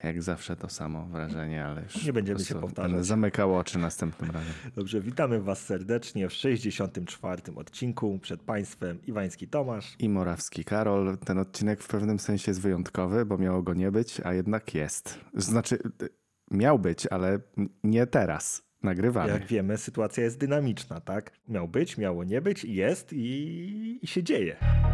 Jak zawsze to samo wrażenie, ale już Nie będziemy się powtarzać. Będę zamykał oczy następnym razem. Dobrze, witamy Was serdecznie w 64. odcinku. Przed Państwem Iwański Tomasz i Morawski Karol. Ten odcinek w pewnym sensie jest wyjątkowy, bo miało go nie być, a jednak jest. Znaczy, miał być, ale nie teraz. Nagrywamy. Jak wiemy, sytuacja jest dynamiczna, tak? Miał być, miało nie być, jest i się dzieje.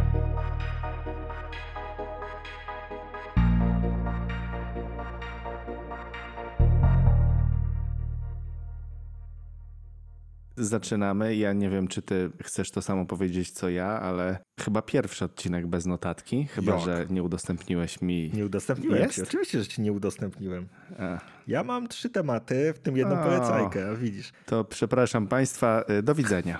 Zaczynamy. Ja nie wiem, czy ty chcesz to samo powiedzieć, co ja, ale chyba pierwszy odcinek bez notatki, chyba że nie udostępniłeś mi. Nie udostępniłem jest? ci. Oczywiście, że ci nie udostępniłem. A. Ja mam 3 tematy, w tym jedną polecajkę, a widzisz. To przepraszam Państwa, do widzenia.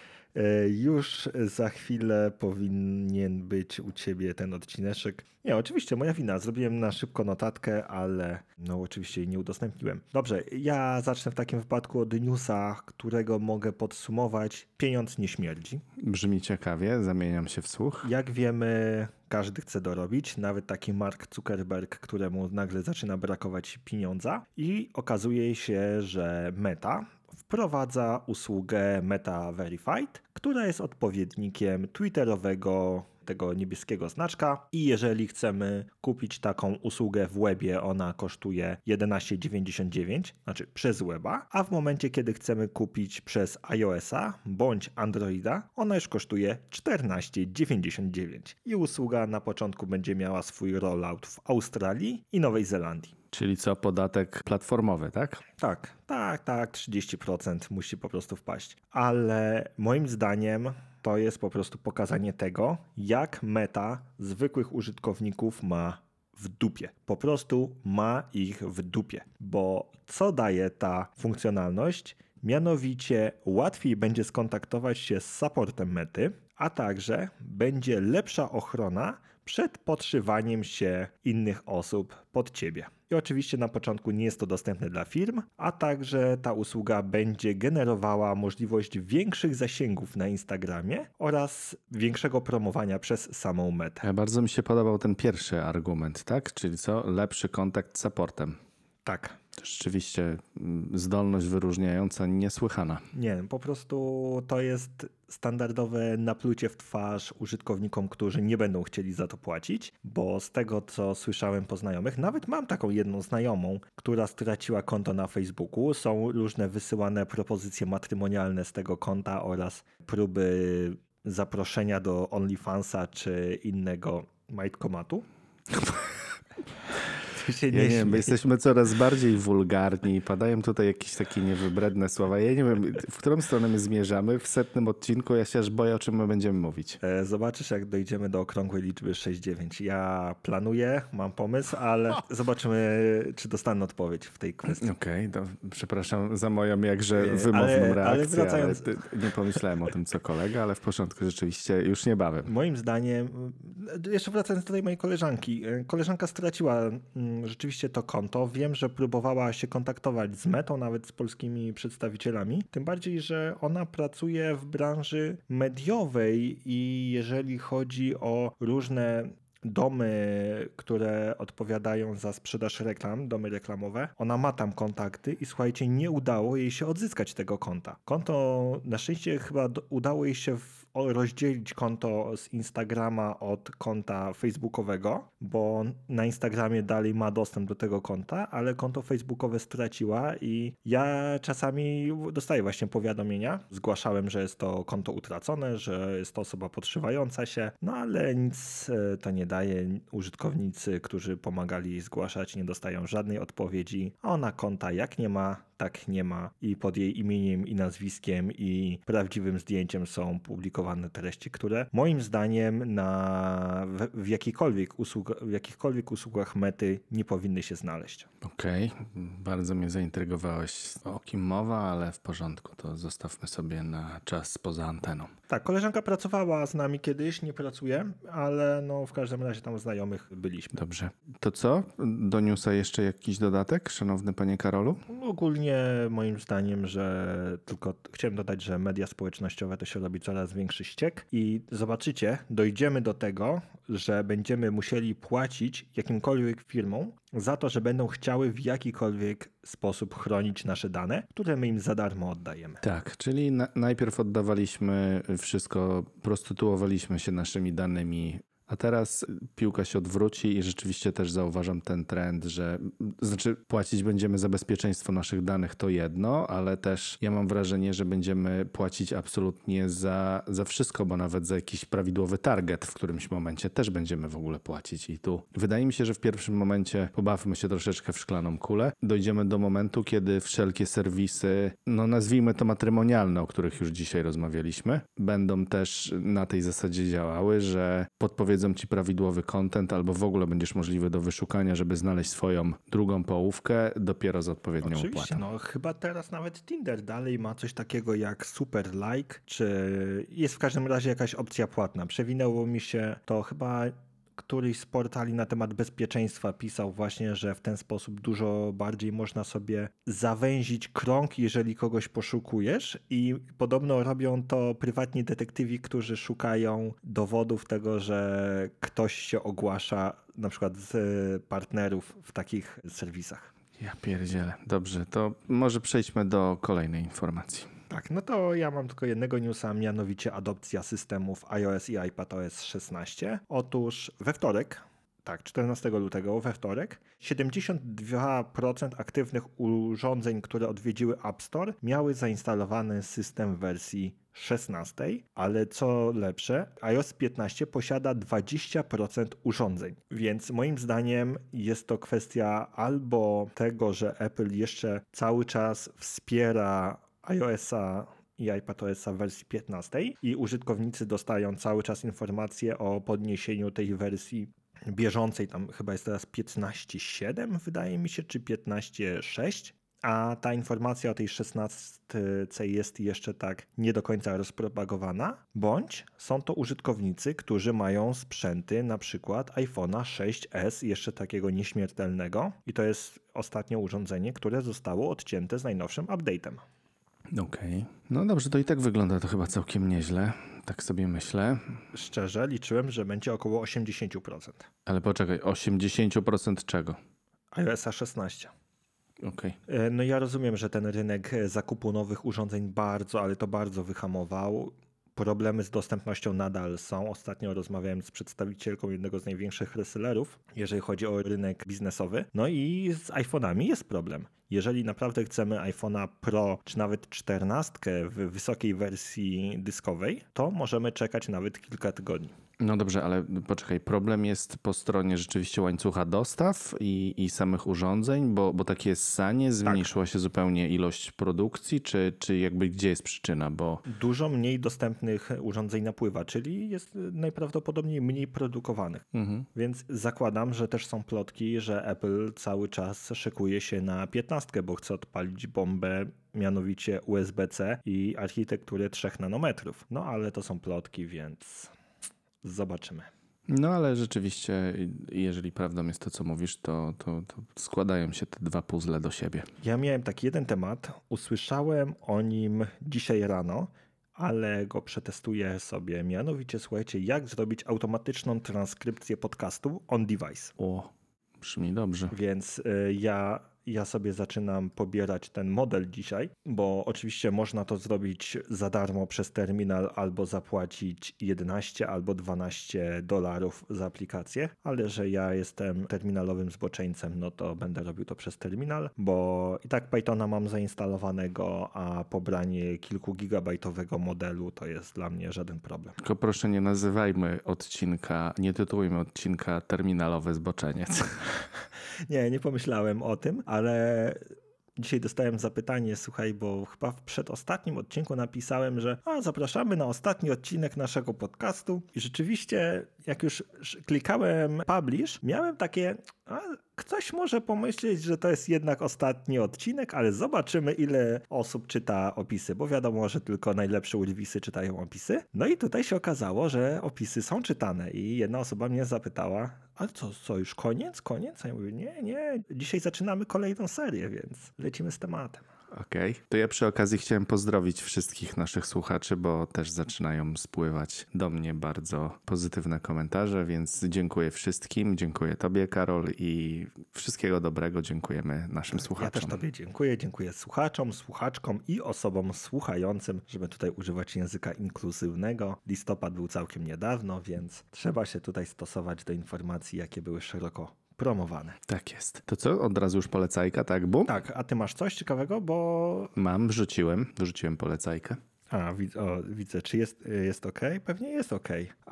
Już za chwilę powinien być u ciebie ten odcineczek. Nie, oczywiście moja wina. Zrobiłem na szybko notatkę, ale no oczywiście jej nie udostępniłem. Dobrze, ja zacznę w takim wypadku od newsa, którego mogę podsumować. Pieniądz nie śmierdzi. Brzmi ciekawie, zamieniam się w słuch. Jak wiemy, każdy chce dorobić, nawet taki Mark Zuckerberg, któremu nagle zaczyna brakować pieniądza i okazuje się, że Meta wprowadza usługę Meta Verified, która jest odpowiednikiem twitterowego tego niebieskiego znaczka i jeżeli chcemy kupić taką usługę w webie, ona kosztuje $11,99, znaczy przez weba, a w momencie, kiedy chcemy kupić przez iOS-a bądź Androida, ona już kosztuje $14,99 i usługa na początku będzie miała swój rollout w Australii i Nowej Zelandii. Czyli co, podatek platformowy, tak? Tak, 30% musi po prostu wpaść. Ale moim zdaniem to jest po prostu pokazanie tego, jak Meta zwykłych użytkowników ma w dupie. Po prostu ma ich w dupie. Bo co daje ta funkcjonalność? Mianowicie łatwiej będzie skontaktować się z supportem Mety, a także będzie lepsza ochrona przed podszywaniem się innych osób pod ciebie. I oczywiście na początku nie jest to dostępne dla firm, a także ta usługa będzie generowała możliwość większych zasięgów na Instagramie oraz większego promowania przez samą Metę. Bardzo mi się podobał ten pierwszy argument, tak? Czyli co? Lepszy kontakt z supportem. Tak. Rzeczywiście zdolność wyróżniająca niesłychana. Nie, po prostu to jest standardowe naplucie w twarz użytkownikom, którzy nie będą chcieli za to płacić, bo z tego, co słyszałem po znajomych, nawet mam taką jedną znajomą, która straciła konto na Facebooku. Są różne wysyłane propozycje matrymonialne z tego konta oraz próby zaproszenia do OnlyFansa czy innego majtkomatu. Ja nie wiem, bo jesteśmy coraz bardziej wulgarni i padają tutaj jakieś takie niewybredne słowa. Ja nie wiem, w którą stronę my zmierzamy. W 100. odcinku ja się aż boję, o czym my będziemy mówić. Zobaczysz, jak dojdziemy do okrągłej liczby 6,9. Ja planuję, mam pomysł, ale zobaczymy, czy dostanę odpowiedź w tej kwestii. Okej, przepraszam za moją jakże wymowną reakcję, wracając... ale nie pomyślałem o tym co kolega, ale w porządku, rzeczywiście już niebawem. Moim zdaniem, jeszcze wracając do tej mojej koleżanki. Koleżanka straciła rzeczywiście to konto. Wiem, że próbowała się kontaktować z Metą, nawet z polskimi przedstawicielami. Tym bardziej, że ona pracuje w branży mediowej i jeżeli chodzi o różne domy, które odpowiadają za sprzedaż reklam, domy reklamowe, ona ma tam kontakty i słuchajcie, nie udało jej się odzyskać tego konta. Konto, na szczęście chyba udało jej się rozdzielić konto z Instagrama od konta facebookowego, bo na Instagramie dalej ma dostęp do tego konta, ale konto facebookowe straciła i ja czasami dostaję właśnie powiadomienia. Zgłaszałem, że jest to konto utracone, że jest to osoba podszywająca się, no ale nic to nie daje. Użytkownicy, którzy pomagali jej zgłaszać, nie dostają żadnej odpowiedzi, a ona konta jak nie ma, tak nie ma i pod jej imieniem i nazwiskiem i prawdziwym zdjęciem są publikowane treści, które moim zdaniem w jakichkolwiek usługach Mety nie powinny się znaleźć. Okej, bardzo mnie zaintrygowałeś, o kim mowa, ale w porządku, to zostawmy sobie na czas poza anteną. Tak, koleżanka pracowała z nami kiedyś, nie pracuje, ale no w każdym razie tam znajomych byliśmy. Dobrze. To co? Do newsa jeszcze jakiś dodatek, szanowny panie Karolu? ogólnie moim zdaniem, że tylko chciałem dodać, że media społecznościowe to się robi coraz większy ściek i zobaczycie, dojdziemy do tego, że będziemy musieli płacić jakimkolwiek firmom za to, że będą chciały w jakikolwiek sposób chronić nasze dane, które my im za darmo oddajemy. Tak, czyli najpierw oddawaliśmy wszystko, prostytuowaliśmy się naszymi danymi, a teraz piłka się odwróci i rzeczywiście też zauważam ten trend, że znaczy płacić będziemy za bezpieczeństwo naszych danych to jedno, ale też ja mam wrażenie, że będziemy płacić absolutnie za wszystko, bo nawet za jakiś prawidłowy target w którymś momencie też będziemy w ogóle płacić. I tu wydaje mi się, że w pierwszym momencie pobawmy się troszeczkę w szklaną kulę. Dojdziemy do momentu, kiedy wszelkie serwisy, no nazwijmy to matrymonialne, o których już dzisiaj rozmawialiśmy, będą też na tej zasadzie działały, że podpowiedzą ci prawidłowy content albo w ogóle będziesz możliwy do wyszukania, żeby znaleźć swoją drugą połówkę dopiero z odpowiednią Oczywiście, opłatą. no chyba teraz nawet Tinder dalej ma coś takiego jak super like, czy jest w każdym razie jakaś opcja płatna. Przewinęło mi się to chyba któryś z portali na temat bezpieczeństwa pisał właśnie, że w ten sposób dużo bardziej można sobie zawęzić krąg, jeżeli kogoś poszukujesz i podobno robią to prywatni detektywi, którzy szukają dowodów tego, że ktoś się ogłasza na przykład z partnerów w takich serwisach. Ja pierdzielę. Dobrze, to może przejdźmy do kolejnej informacji. Tak, no to ja mam tylko jednego newsa, mianowicie adopcja systemów iOS i iPadOS 16. Otóż we wtorek, tak, 14 lutego we wtorek, 72% aktywnych urządzeń, które odwiedziły App Store, miały zainstalowany system w wersji 16, ale co lepsze, iOS 15 posiada 20% urządzeń, więc moim zdaniem jest to kwestia albo tego, że Apple jeszcze cały czas wspiera iOS-a i iPadOS-a w wersji 15 i użytkownicy dostają cały czas informacje o podniesieniu tej wersji bieżącej, tam chyba jest teraz 15.7 wydaje mi się, czy 15.6, a ta informacja o tej 16 jest jeszcze tak nie do końca rozpropagowana, bądź są to użytkownicy, którzy mają sprzęty, na przykład iPhone'a 6s, jeszcze takiego nieśmiertelnego i to jest ostatnie urządzenie, które zostało odcięte z najnowszym update'em. Okej. No dobrze, to i tak wygląda to chyba całkiem nieźle, tak sobie myślę. Szczerze liczyłem, że będzie około 80%. Ale poczekaj, 80% czego? iOS 16. Okej. No ja rozumiem, że ten rynek zakupu nowych urządzeń bardzo, ale to bardzo wyhamował. Problemy z dostępnością nadal są. Ostatnio rozmawiałem z przedstawicielką jednego z największych resellerów, jeżeli chodzi o rynek biznesowy. No i z iPhone'ami jest problem. Jeżeli naprawdę chcemy iPhone'a Pro, czy nawet 14 w wysokiej wersji dyskowej, to możemy czekać nawet kilka tygodni. No dobrze, ale poczekaj, problem jest po stronie rzeczywiście łańcucha dostaw i samych urządzeń, bo takie ssanie, zmniejszyła się zupełnie ilość produkcji, czy jakby gdzie jest przyczyna, bo... Dużo mniej dostępnych urządzeń napływa, czyli jest najprawdopodobniej mniej produkowanych. Więc zakładam, że też są plotki, że Apple cały czas szykuje się na 15, bo chce odpalić bombę, mianowicie USB-C i architekturę 3 nanometrów. No ale to są plotki, więc... Zobaczymy. No ale rzeczywiście, jeżeli prawdą jest to, co mówisz, to składają się te dwa puzzle do siebie. Ja miałem taki jeden temat, usłyszałem o nim dzisiaj rano, ale go przetestuję sobie. Mianowicie, słuchajcie, jak zrobić automatyczną transkrypcję podcastu on device. O, brzmi dobrze. Więc ja sobie zaczynam pobierać ten model dzisiaj, bo oczywiście można to zrobić za darmo przez terminal albo zapłacić 11 albo $12 za aplikację, ale że ja jestem terminalowym zboczeńcem, no to będę robił to przez terminal, bo i tak Pythona mam zainstalowanego, a pobranie kilku gigabajtowego modelu to jest dla mnie żaden problem. Tylko proszę nie nazywajmy odcinka, nie tytułujmy odcinka terminalowy zboczeniec. Nie pomyślałem o tym, ale dzisiaj dostałem zapytanie, słuchaj, bo chyba w przedostatnim odcinku napisałem, że zapraszamy na ostatni odcinek naszego podcastu i rzeczywiście jak już klikałem publish, miałem takie, Ktoś może pomyśleć, że to jest jednak ostatni odcinek, ale zobaczymy, ile osób czyta opisy, bo wiadomo, że tylko najlepsze urwisy czytają opisy. No i tutaj się okazało, że opisy są czytane i jedna osoba mnie zapytała, ale co, już koniec? Koniec? A ja mówię, nie, dzisiaj zaczynamy kolejną serię, więc lecimy z tematem. Okej. To ja przy okazji chciałem pozdrowić wszystkich naszych słuchaczy, bo też zaczynają spływać do mnie bardzo pozytywne komentarze, więc dziękuję wszystkim, dziękuję tobie, Karol, i wszystkiego dobrego dziękujemy naszym słuchaczom. Ja też tobie dziękuję słuchaczom, słuchaczkom i osobom słuchającym, żeby tutaj używać języka inkluzywnego. Listopad był całkiem niedawno, więc trzeba się tutaj stosować do informacji, jakie były szeroko promowane. Tak jest. To co? Od razu już polecajka, tak? Bum? Tak, a ty masz coś ciekawego, bo... Mam, wrzuciłem polecajkę. Widzę, czy jest ok? Pewnie jest ok,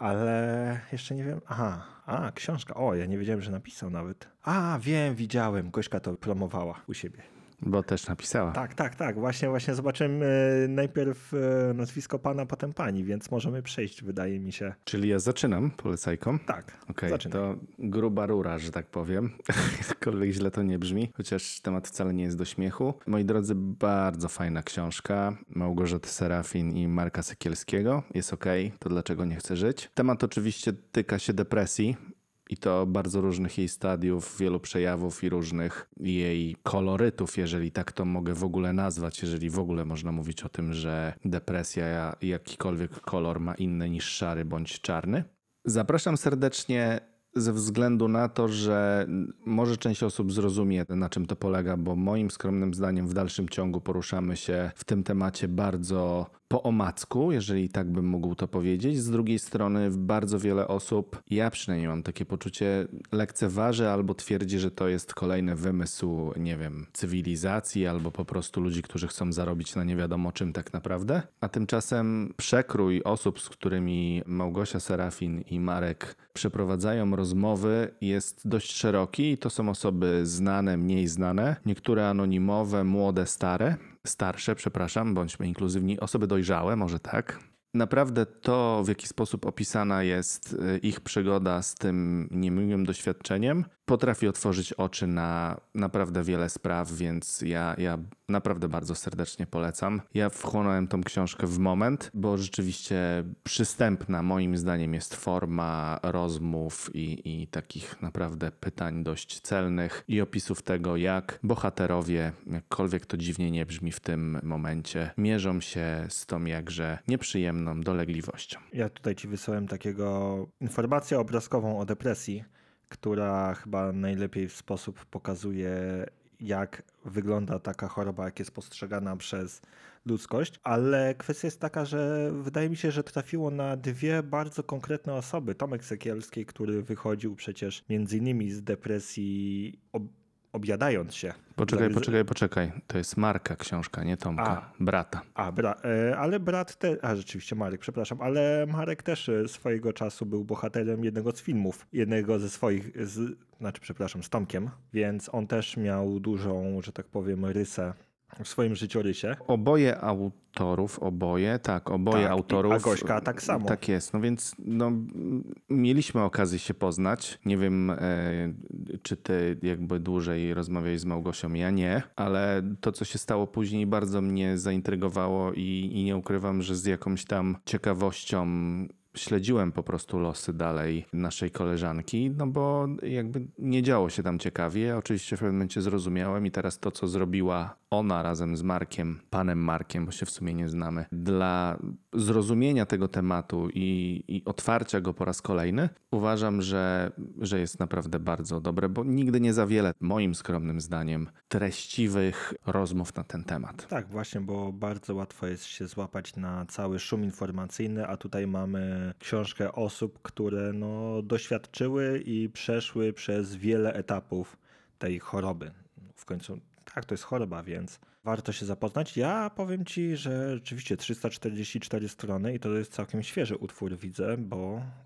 ale jeszcze nie wiem. Książka. Ja nie wiedziałem, że napisał nawet. Wiem, widziałem. Gośka to promowała u siebie. Bo też napisała. Tak. Właśnie zobaczyłem najpierw nazwisko pana, potem pani, więc możemy przejść, wydaje mi się. Czyli ja zaczynam polecajką? Tak, Okej, zaczynaj. to gruba rura, że tak powiem. Jakkolwiek źle to nie brzmi, chociaż temat wcale nie jest do śmiechu. Moi drodzy, bardzo fajna książka Małgorzaty Serafin i Marka Sekielskiego. Jest okej, to dlaczego nie chcę żyć. Temat oczywiście tyka się depresji. I to bardzo różnych jej stadiów, wielu przejawów i różnych jej kolorytów, jeżeli tak to mogę w ogóle nazwać, jeżeli w ogóle można mówić o tym, że depresja, jakikolwiek kolor ma inny niż szary bądź czarny. Zapraszam serdecznie ze względu na to, że może część osób zrozumie, na czym to polega, bo moim skromnym zdaniem w dalszym ciągu poruszamy się w tym temacie bardzo po omacku, jeżeli tak bym mógł to powiedzieć. Z drugiej strony bardzo wiele osób, ja przynajmniej mam takie poczucie, lekceważy albo twierdzi, że to jest kolejny wymysł, nie wiem, cywilizacji albo po prostu ludzi, którzy chcą zarobić na nie wiadomo czym tak naprawdę. A tymczasem przekrój osób, z którymi Małgosia Serafin i Marek przeprowadzają rozmowy, jest dość szeroki i to są osoby znane, mniej znane, niektóre anonimowe, młode, starsze, bądźmy inkluzywni, osoby dojrzałe, może tak. Naprawdę to, w jaki sposób opisana jest ich przygoda z tym niemiłym doświadczeniem, potrafi otworzyć oczy na naprawdę wiele spraw, więc ja naprawdę bardzo serdecznie polecam. Ja wchłonąłem tą książkę w moment, bo rzeczywiście przystępna moim zdaniem jest forma rozmów i takich naprawdę pytań dość celnych i opisów tego, jak bohaterowie, jakkolwiek to dziwnie nie brzmi w tym momencie, mierzą się z tą jakże nieprzyjemną dolegliwością. Ja tutaj ci wysłałem informację obrazkową o depresji, która chyba najlepiej w sposób pokazuje, jak wygląda taka choroba, jak jest postrzegana przez ludzkość, ale kwestia jest taka, że wydaje mi się, że trafiło na dwie bardzo konkretne osoby. Tomek Sekielski, który wychodził przecież między innymi z depresji objadając się. Poczekaj. To jest Marka książka, nie Tomka. Brata. Ale brat też, rzeczywiście Marek, przepraszam, ale Marek też swojego czasu był bohaterem jednego z filmów, jednego ze swoich, z Tomkiem, więc on też miał dużą, że tak powiem, rysę w swoim życiorysie. Oboje autorów. A Gośka tak samo. Tak jest, no więc mieliśmy okazję się poznać. Nie wiem, czy ty jakby dłużej rozmawiałeś z Małgosią, ja nie, ale to, co się stało później, bardzo mnie zaintrygowało i nie ukrywam, że z jakąś tam ciekawością śledziłem po prostu losy dalej naszej koleżanki, no bo jakby nie działo się tam ciekawie. Oczywiście w pewnym momencie zrozumiałem i teraz to, co zrobiła ona razem z Markiem, panem Markiem, bo się w sumie nie znamy, dla zrozumienia tego tematu i otwarcia go po raz kolejny, uważam, że jest naprawdę bardzo dobre, bo nigdy nie za wiele, moim skromnym zdaniem, treściwych rozmów na ten temat. Tak, właśnie, bo bardzo łatwo jest się złapać na cały szum informacyjny, a tutaj mamy książkę osób, które doświadczyły i przeszły przez wiele etapów tej choroby. W końcu tak, to jest choroba, więc warto się zapoznać. Ja powiem ci, że rzeczywiście 344 strony i to jest całkiem świeży utwór, widzę, bo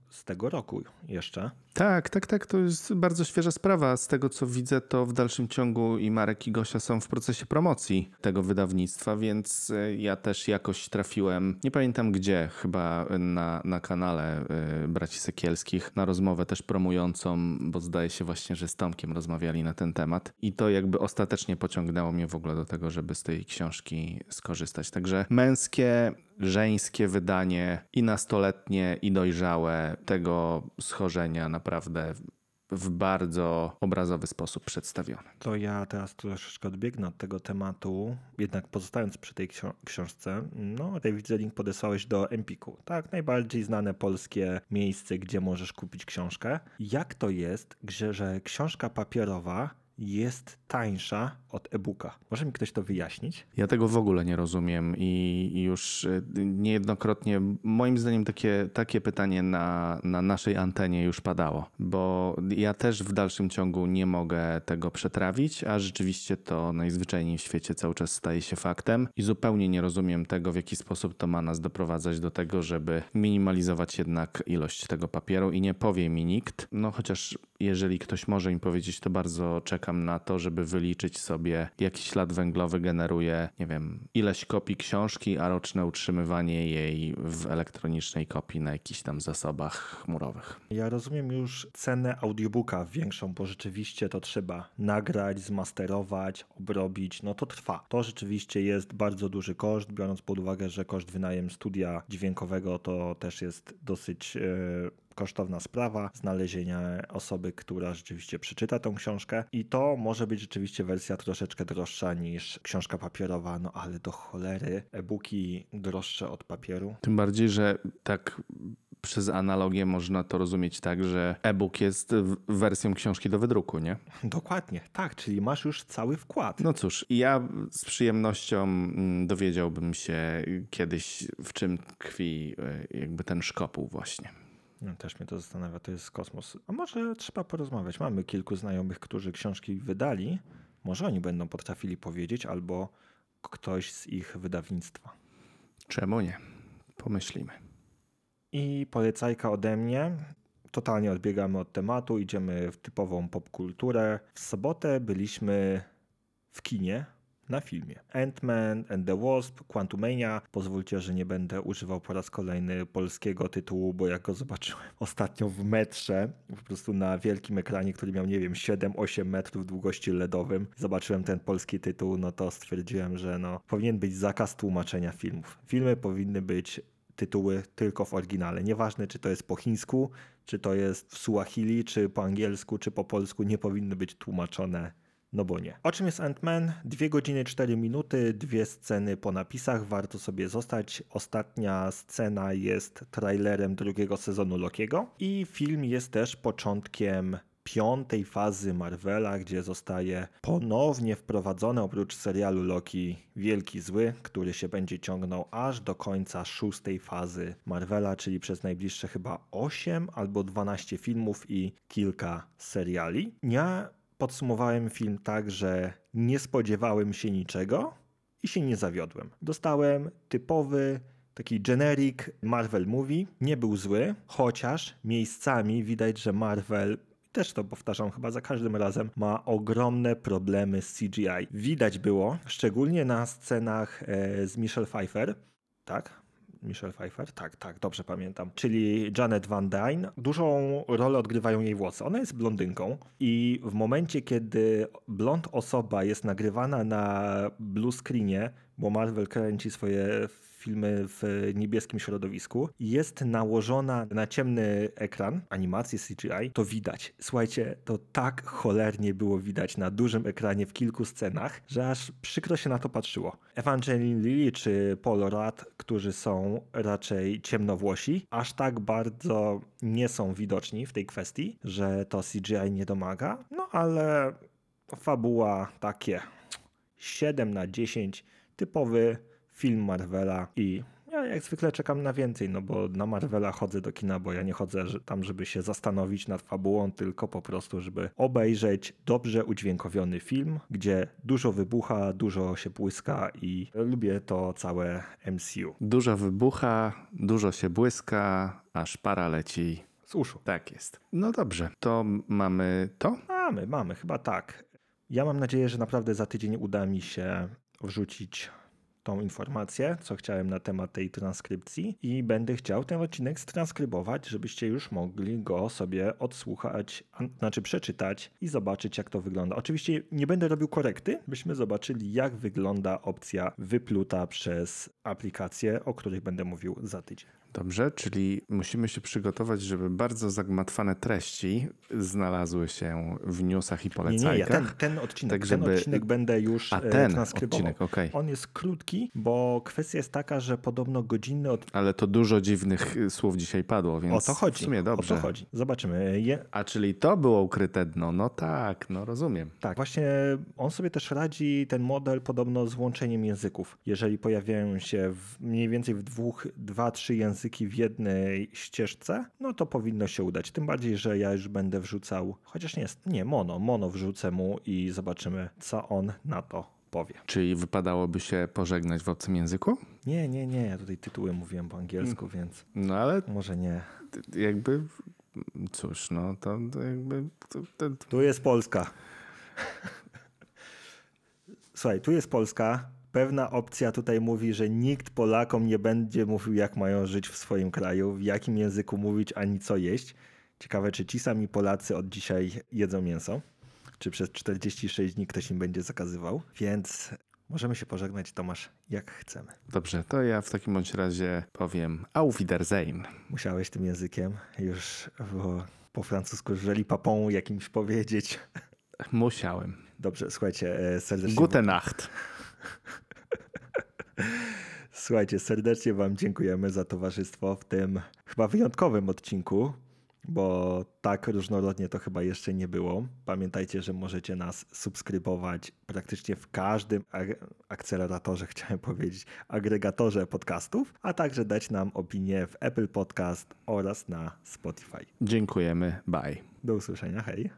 z tego roku jeszcze. Tak, to jest bardzo świeża sprawa. Z tego co widzę, to w dalszym ciągu i Marek i Gosia są w procesie promocji tego wydawnictwa, więc ja też jakoś trafiłem, nie pamiętam gdzie, chyba na kanale Braci Sekielskich, na rozmowę też promującą, bo zdaje się właśnie, że z Tomkiem rozmawiali na ten temat i to jakby ostatecznie pociągnęło mnie w ogóle do tego, żeby z tej książki skorzystać. Także męskie, żeńskie wydanie i nastoletnie, i dojrzałe tego schorzenia naprawdę w bardzo obrazowy sposób przedstawione. To ja teraz troszeczkę odbiegnę od tego tematu, jednak pozostając przy tej książce, no David Link podesłałeś do Empiku, tak, najbardziej znane polskie miejsce, gdzie możesz kupić książkę. Jak to jest, że książka papierowa jest tańsza od e-booka? Może mi ktoś to wyjaśnić? Ja tego w ogóle nie rozumiem i już niejednokrotnie moim zdaniem takie pytanie na naszej antenie już padało, bo ja też w dalszym ciągu nie mogę tego przetrawić, a rzeczywiście to najzwyczajniej w świecie cały czas staje się faktem i zupełnie nie rozumiem tego, w jaki sposób to ma nas doprowadzać do tego, żeby minimalizować jednak ilość tego papieru i nie powie mi nikt, no chociaż jeżeli ktoś może mi powiedzieć, to bardzo czekam na to, żeby wyliczyć sobie, jaki ślad węglowy generuje, nie wiem, ileś kopii książki, a roczne utrzymywanie jej w elektronicznej kopii na jakichś tam zasobach chmurowych. Ja rozumiem już cenę audiobooka większą, bo rzeczywiście to trzeba nagrać, zmasterować, obrobić, no to trwa. To rzeczywiście jest bardzo duży koszt, biorąc pod uwagę, że koszt wynajem studia dźwiękowego to też jest dosyć kosztowna sprawa, znalezienia osoby, która rzeczywiście przeczyta tą książkę i to może być rzeczywiście wersja troszeczkę droższa niż książka papierowa, no ale do cholery e-booki droższe od papieru. Tym bardziej, że tak przez analogię można to rozumieć tak, że e-book jest wersją książki do wydruku, nie? Dokładnie, tak, czyli masz już cały wkład. No cóż, ja z przyjemnością dowiedziałbym się kiedyś, w czym tkwi jakby ten szkopuł właśnie. No, też mnie to zastanawia, to jest kosmos. A może trzeba porozmawiać. Mamy kilku znajomych, którzy książki wydali. Może oni będą potrafili powiedzieć, albo ktoś z ich wydawnictwa. Czemu nie? Pomyślimy. I polecajka ode mnie. Totalnie odbiegamy od tematu, idziemy w typową popkulturę. W sobotę byliśmy w kinie na filmie. Ant-Man and the Wasp, Quantumania. Pozwólcie, że nie będę używał po raz kolejny polskiego tytułu, bo jak go zobaczyłem ostatnio w metrze, po prostu na wielkim ekranie, który miał, nie wiem, 7-8 metrów długości LEDowym, zobaczyłem ten polski tytuł, no to stwierdziłem, że no, powinien być zakaz tłumaczenia filmów. Filmy powinny być tytuły tylko w oryginale. Nieważne, czy to jest po chińsku, czy to jest w Suahili, czy po angielsku, czy po polsku, nie powinny być tłumaczone. No bo nie. O czym jest Ant-Man? 2 godziny 4 minuty, 2 sceny po napisach, warto sobie zostać. Ostatnia scena jest trailerem 2. sezonu Lokiego i film jest też początkiem 5. fazy Marvela, gdzie zostaje ponownie wprowadzony oprócz serialu Loki Wielki Zły, który się będzie ciągnął aż do końca 6. fazy Marvela, czyli przez najbliższe chyba 8 albo 12 filmów i kilka seriali. Ja podsumowałem film tak, że nie spodziewałem się niczego i się nie zawiodłem. Dostałem typowy, taki generic Marvel movie. Nie był zły, chociaż miejscami widać, że Marvel, też to powtarzam chyba za każdym razem, ma ogromne problemy z CGI. Widać było, szczególnie na scenach z Michelle Pfeiffer, tak? Michelle Pfeiffer? Tak, dobrze pamiętam. Czyli Janet Van Dyne. Dużą rolę odgrywają jej włosy. Ona jest blondynką i w momencie, kiedy blond osoba jest nagrywana na blue screenie, bo Marvel kręci swoje filmy w niebieskim środowisku, jest nałożona na ciemny ekran animacji CGI, to widać. Słuchajcie, to tak cholernie było widać na dużym ekranie w kilku scenach, że aż przykro się na to patrzyło. Evangeline Lilly czy Paul Rudd, którzy są raczej ciemnowłosi, aż tak bardzo nie są widoczni w tej kwestii, że to CGI nie domaga, no ale fabuła takie 7/10, typowy film Marvela i ja jak zwykle czekam na więcej, no bo na Marvela chodzę do kina, bo ja nie chodzę tam, żeby się zastanowić nad fabułą, tylko po prostu, żeby obejrzeć dobrze udźwiękowiony film, gdzie dużo wybucha, dużo się błyska i lubię to całe MCU. Dużo wybucha, dużo się błyska, aż para leci z uszu. Tak jest. No dobrze, to mamy to? Mamy, chyba tak. Ja mam nadzieję, że naprawdę za tydzień uda mi się wrzucić tą informację, co chciałem na temat tej transkrypcji i będę chciał ten odcinek transkrybować, żebyście już mogli go sobie odsłuchać, znaczy przeczytać i zobaczyć, jak to wygląda. Oczywiście nie będę robił korekty, byśmy zobaczyli, jak wygląda opcja wypluta przez aplikacje, o których będę mówił za tydzień. Dobrze, czyli musimy się przygotować, żeby bardzo zagmatwane treści znalazły się w newsach i polecajkach. Nie, ten odcinek, tak, żeby... ten odcinek będę już transkrybował. Odcinek, okej. On jest krótki, bo kwestia jest taka, że podobno godzinny Ale to dużo dziwnych słów dzisiaj padło, więc o to chodzi. w sumie dobrze. O to chodzi. Zobaczymy. A czyli to było ukryte dno? No tak, no rozumiem. Tak, właśnie on sobie też radzi, ten model, podobno z łączeniem języków. Jeżeli pojawiają się mniej więcej w 2-3 języki w jednej ścieżce, no to powinno się udać. Tym bardziej, że ja już będę wrzucał, chociaż mono wrzucę mu i zobaczymy, co on na to powie. Czyli wypadałoby się pożegnać w obcym języku? Nie, ja tutaj tytuły mówiłem po angielsku, więc No ale może nie. jakby, cóż, no to jakby... Tu jest Polska. Słuchaj, tu jest Polska. Pewna opcja tutaj mówi, że nikt Polakom nie będzie mówił, jak mają żyć w swoim kraju, w jakim języku mówić, ani co jeść. Ciekawe, czy ci sami Polacy od dzisiaj jedzą mięso? Czy przez 46 dni ktoś im będzie zakazywał? Więc możemy się pożegnać, Tomasz, jak chcemy. Dobrze, to ja w takim bądź razie powiem Auf Wiedersehen. Musiałeś tym językiem już po francusku żeli papon jakimś powiedzieć. Musiałem. Dobrze, słuchajcie, serdecznie... Gute Nacht. Słuchajcie, serdecznie wam dziękujemy za towarzystwo w tym chyba wyjątkowym odcinku, bo tak różnorodnie to chyba jeszcze nie było. Pamiętajcie, że możecie nas subskrybować praktycznie w każdym akceleratorze, chciałem powiedzieć, agregatorze podcastów, a także dać nam opinię w Apple Podcast oraz na Spotify. Dziękujemy. Bye. Do usłyszenia, hej.